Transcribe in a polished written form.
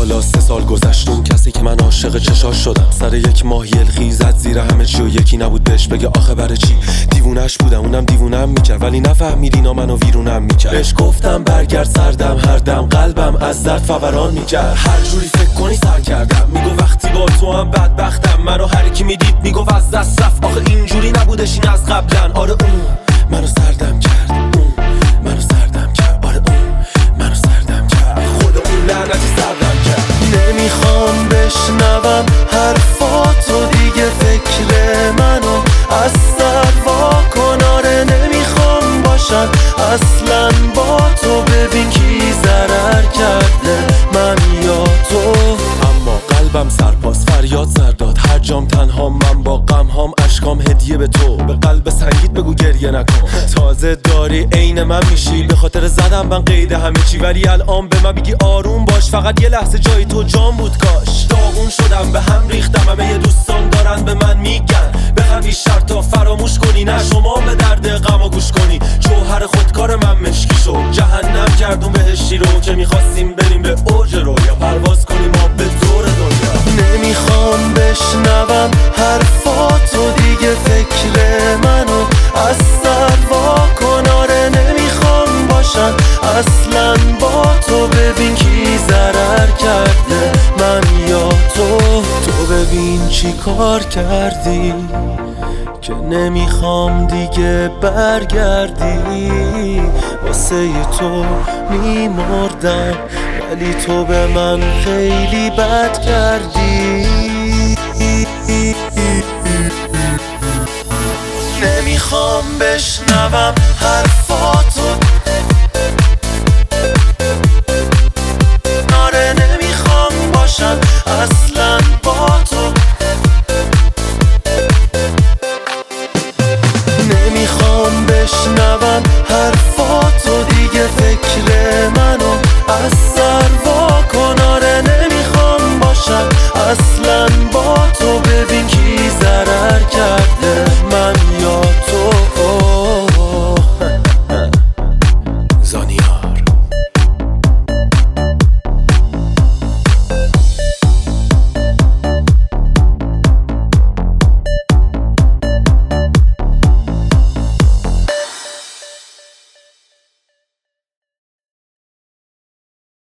حالا 3 سال گذشت، اون کسی که من عاشق چشاش شدم سر یک ماه یلخی زد زیر همه چی و یکی نبود بهش بگه آخه برای چی. دیوونش بودم اونم دیوونم میکرد ولی نفهمید اینا منو ویرونم میکرد. بهش گفتم برگرد سردم، هر دم قلبم از درد فوران میکرد. هر جوری فکر کنی سر کردم، میگو وقتی با تو هم بدبختم. منو هر کی میدید میگو از دست رفت، آخه اینجوری نبودش این از قبلن. آره اون منو سردم کرد، اون منو سردم کرد، آره اون منو سردم کرد، خود اون لعنتی سردم کرد. نمیخوام بشنوم حرفاتو دیگه، فکر منو از سر واکن. آره نمیخوام باشم اصلا با تو، ببین کی ضرر کرده من یا تو. اما قلبم سرپاس فریاد سر داد، هر جام تنها من با غم هام، اشکام هدیه به تو. به قلب سنگیت بگو گریه نکن، تازه داری عین من میشی. به خاطر زدم من قید همه چی، ولی الان به من بگی آروم باش. فقط یه لحظه جای تو جام بود کاش. داغون شدم به هم ریختم، همه یه دوستان دارن به من میگن بخوام بی شرطا فراموش کنی. نه شما به درد غم گوش کنی. جوهر خودکار من مشکی شد، جهنم کردون بهشتی رو که میخواستیم بریم به اوج رویا، پرواز کنیم ما به دور دنیا. نمیخوام بشنوم حرفاتو دیگه، فکر منو از سر واکن. آره نمیخوام باشم اصلا با تو، ببین کی ضرر کرده من یا تو. تو ببین چی کار کردی که نمیخوام دیگه برگردی. واسه تو میمردم ولی تو به من خیلی بد کردی. نمیخوام بشنوم حرفات